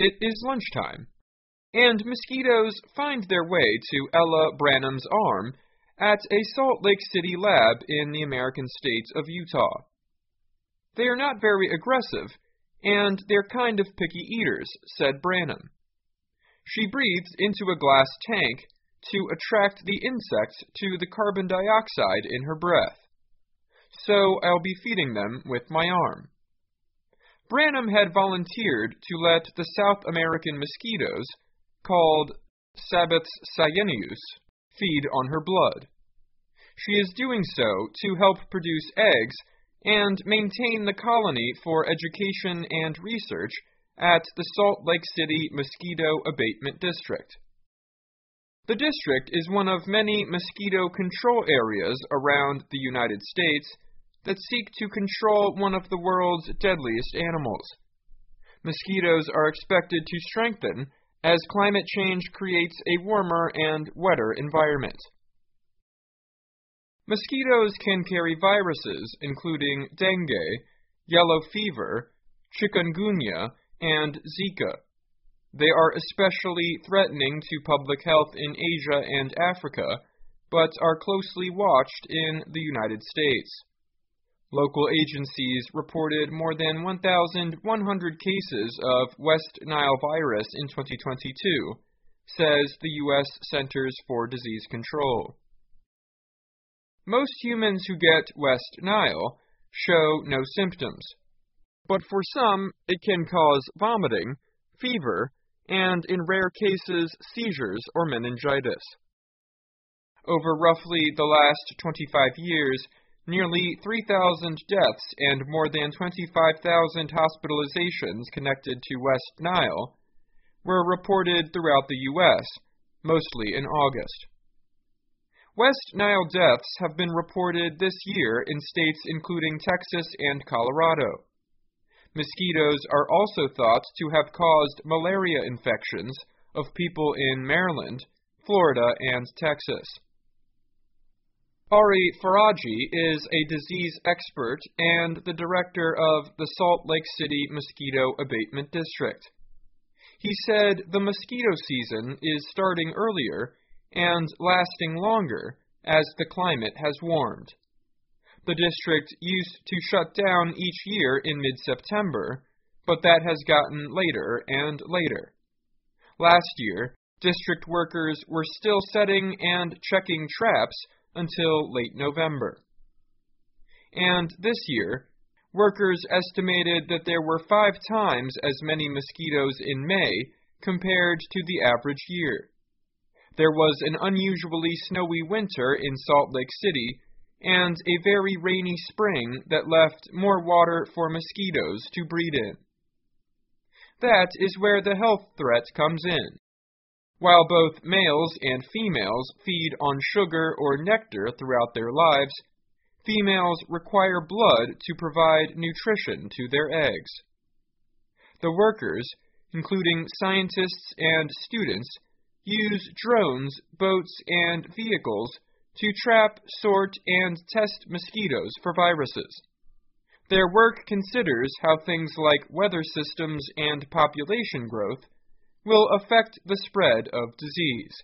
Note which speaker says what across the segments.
Speaker 1: It is lunchtime, and mosquitoes find their way to Ella Branham's arm at a Salt Lake City lab in the American state of Utah. They are not very aggressive, and they're kind of picky eaters, said Branham. She breathes into a glass tank to attract the insects to the carbon dioxide in her breath. So I'll be feeding them with my arm. Branham had volunteered to let the South American mosquitoes, called Sabbaths cyaneus, feed on her blood. She is doing so to help produce eggs and maintain the colony for education and research at the Salt Lake City Mosquito Abatement District. The district is one of many mosquito control areas around the United States that seek to control one of the world's deadliest animals. Mosquitoes are expected to strengthen as climate change creates a warmer and wetter environment. Mosquitoes can carry viruses including dengue, yellow fever, chikungunya, and Zika. They are especially threatening to public health in Asia and Africa, but are closely watched in the United States. Local agencies reported more than 1,100 cases of West Nile virus in 2022, says the U.S. Centers for Disease Control. Most humans who get West Nile show no symptoms, but for some it can cause vomiting, fever, and in rare cases seizures or meningitis. Over roughly the last 25 years, nearly 3,000 deaths and more than 25,000 hospitalizations connected to West Nile were reported throughout the U.S., mostly in August. West Nile deaths have been reported this year in states including Texas and Colorado. Mosquitoes are also thought to have caused malaria infections of people in Maryland, Florida, and Texas. Ari Faraji is a disease expert and the director of the Salt Lake City Mosquito Abatement District. He said the mosquito season is starting earlier and lasting longer as the climate has warmed. The district used to shut down each year in mid-September, but that has gotten later and later. Last year, district workers were still setting and checking traps until late November. And this year, workers estimated that there were 5 times as many mosquitoes in May compared to the average year. There was an unusually snowy winter in Salt Lake City and a very rainy spring that left more water for mosquitoes to breed in. That is where the health threat comes in. While both males and females feed on sugar or nectar throughout their lives, females require blood to provide nutrition to their eggs. The workers, including scientists and students, use drones, boats, and vehicles to trap, sort, and test mosquitoes for viruses. Their work considers how things like weather systems and population growth will affect the spread of disease.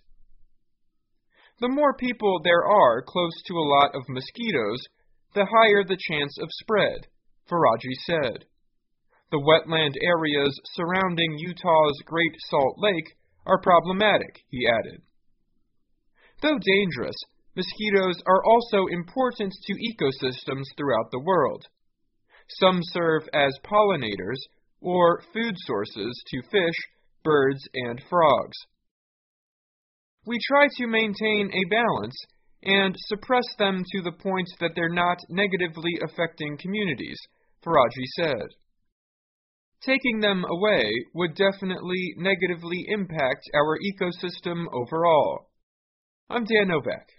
Speaker 1: The more people there are close to a lot of mosquitoes, the higher the chance of spread, Faraji said. The wetland areas surrounding Utah's Great Salt Lake are problematic, he added. Though dangerous, mosquitoes are also important to ecosystems throughout the world. Some serve as pollinators or food sources to fish, birds, and frogs. We try to maintain a balance and suppress them to the point that they're not negatively affecting communities, Faraji said. Taking them away would definitely negatively impact our ecosystem overall. I'm Dan Novak.